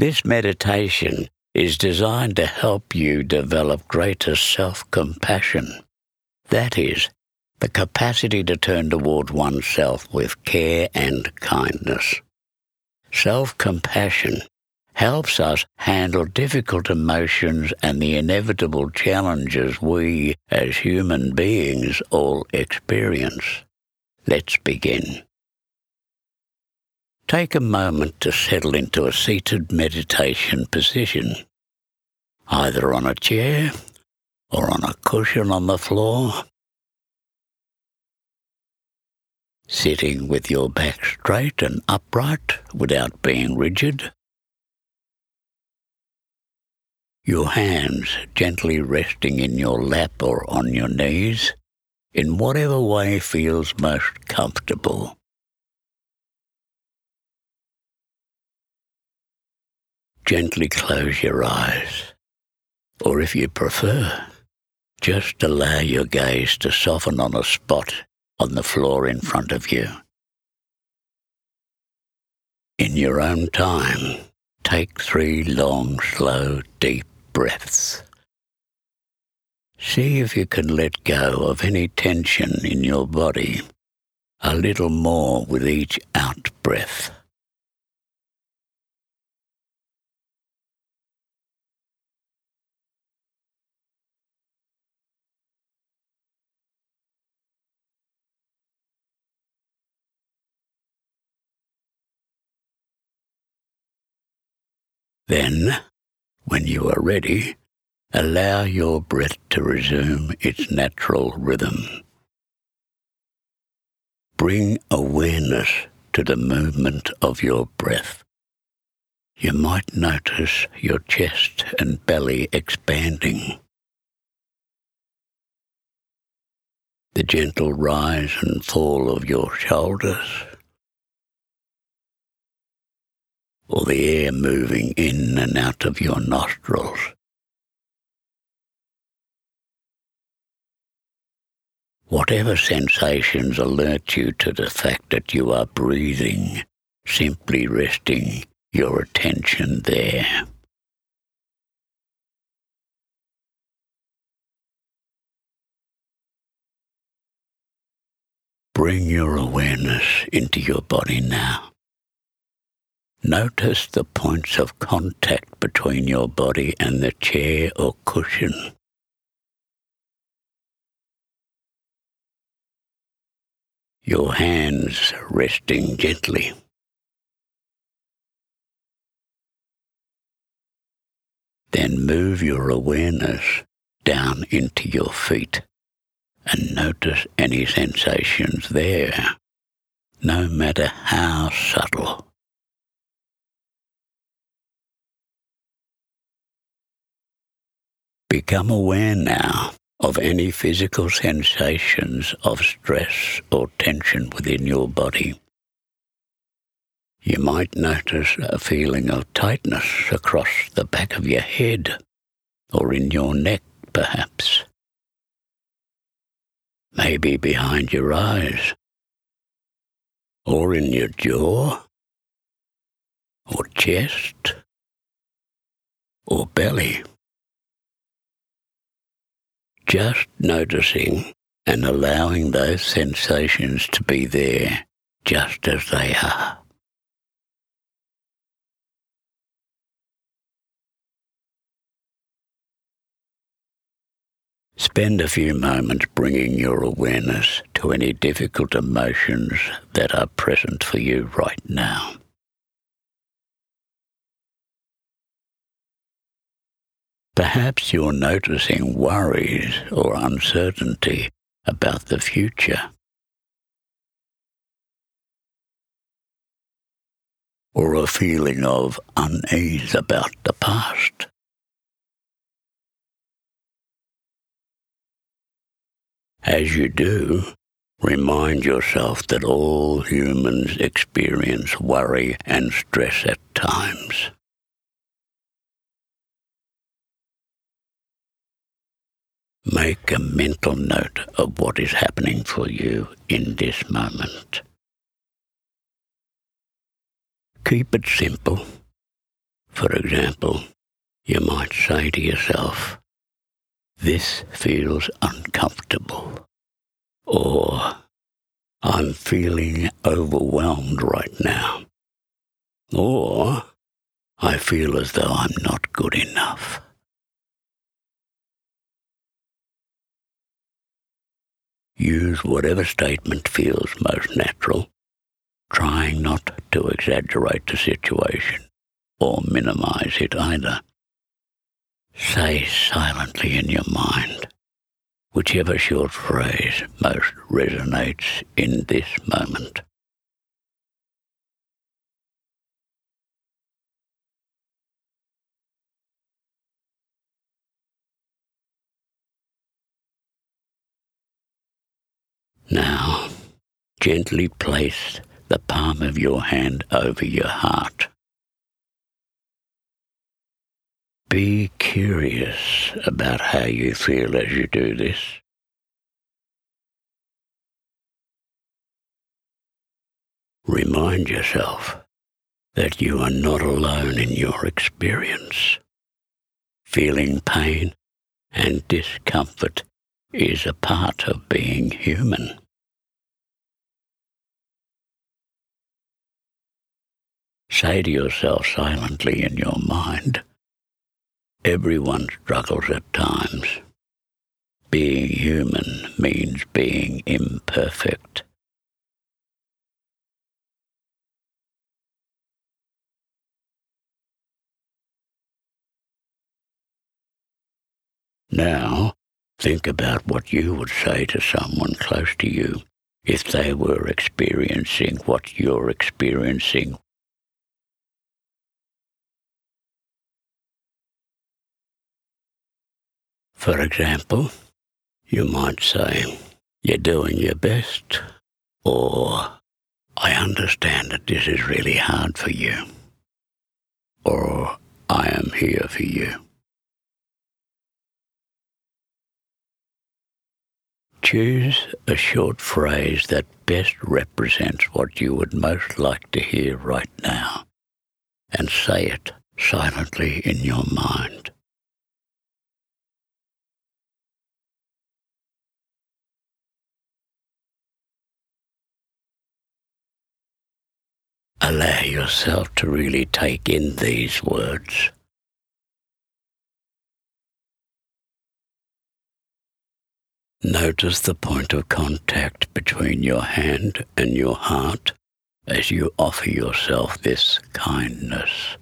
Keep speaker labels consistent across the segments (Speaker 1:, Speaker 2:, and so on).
Speaker 1: This meditation is designed to help you develop greater self-compassion. That is, the capacity to turn toward oneself with care and kindness. Self-compassion helps us handle difficult emotions and the inevitable challenges we, as human beings, all experience. Let's begin. Take a moment to settle into a seated meditation position, either on a chair or on a cushion on the floor. Sitting with your back straight and upright without being rigid. Your hands gently resting in your lap or on your knees, in whatever way feels most comfortable. Gently close your eyes, or if you prefer, just allow your gaze to soften on a spot on the floor in front of you. In your own time, take 3 long, slow, deep breaths. See if you can let go of any tension in your body a little more with each out-breath. Then, when you are ready, allow your breath to resume its natural rhythm. Bring awareness to the movement of your breath. You might notice your chest and belly expanding. The gentle rise and fall of your shoulders, or the air moving in and out of your nostrils. Whatever sensations alert you to the fact that you are breathing, simply resting your attention there. Bring your awareness into your body now. Notice the points of contact between your body and the chair or cushion. Your hands resting gently. Then move your awareness down into your feet and notice any sensations there, no matter how subtle. Become aware now of any physical sensations of stress or tension within your body. You might notice a feeling of tightness across the back of your head or in your neck, perhaps. Maybe behind your eyes, or in your jaw, or chest, or belly. Just noticing and allowing those sensations to be there just as they are. Spend a few moments bringing your awareness to any difficult emotions that are present for you right now. Perhaps you're noticing worries or uncertainty about the future, or a feeling of unease about the past. As you do, remind yourself that all humans experience worry and stress at times. Make a mental note of what is happening for you in this moment. Keep it simple. For example, you might say to yourself, "This feels uncomfortable," or "I'm feeling overwhelmed right now," or "I feel as though I'm not good enough." Use whatever statement feels most natural, trying not to exaggerate the situation or minimize it either. Say silently in your mind whichever short phrase most resonates in this moment. Now, gently place the palm of your hand over your heart. Be curious about how you feel as you do this. Remind yourself that you are not alone in your experience. Feeling pain and discomfort is a part of being human. Say to yourself silently in your mind, "Everyone struggles at times. Being human means being imperfect." Now, think about what you would say to someone close to you if they were experiencing what you're experiencing. For example, you might say, "You're doing your best," or "I understand that this is really hard for you," or "I am here for you." Choose a short phrase that best represents what you would most like to hear right now, and say it silently in your mind. Allow yourself to really take in these words. Notice the point of contact between your hand and your heart as you offer yourself this kindness.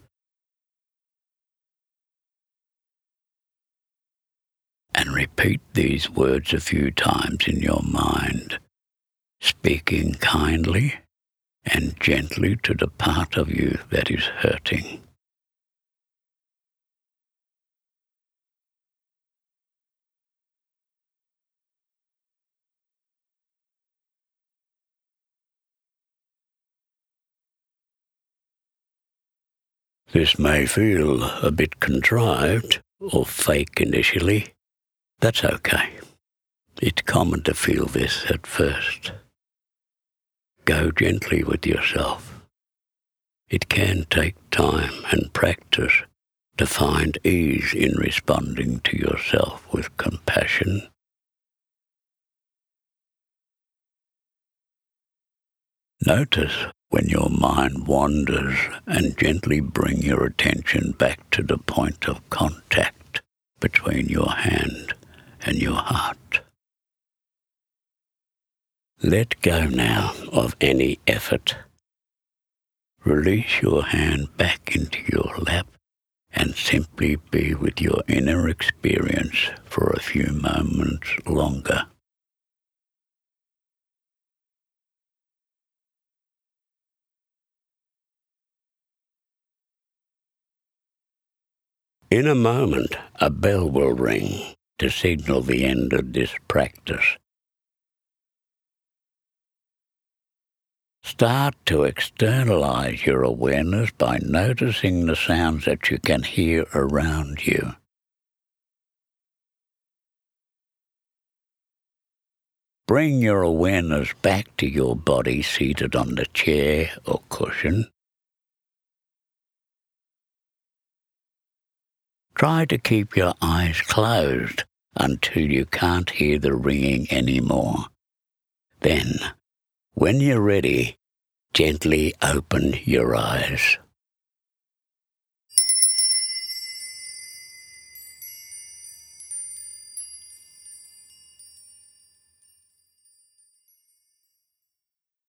Speaker 1: And repeat these words a few times in your mind, speaking kindly and gently to the part of you that is hurting. This may feel a bit contrived or fake initially. That's okay. It's common to feel this at first. Go gently with yourself. It can take time and practice to find ease in responding to yourself with compassion. Notice when your mind wanders and gently bring your attention back to the point of contact between your hand and your heart. Let go now of any effort. Release your hand back into your lap and simply be with your inner experience for a few moments longer. In a moment, a bell will ring to signal the end of this practice. Start to externalize your awareness by noticing the sounds that you can hear around you. Bring your awareness back to your body seated on the chair or cushion. Try to keep your eyes closed until you can't hear the ringing anymore. Then, when you're ready, gently open your eyes.